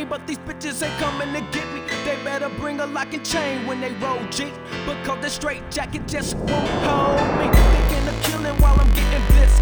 brain, but these bitches ain't coming to get me. They better bring a lock and chain when they roll G, because the straight jacket just won't hold me. Thinking of killing while I'm getting bliss.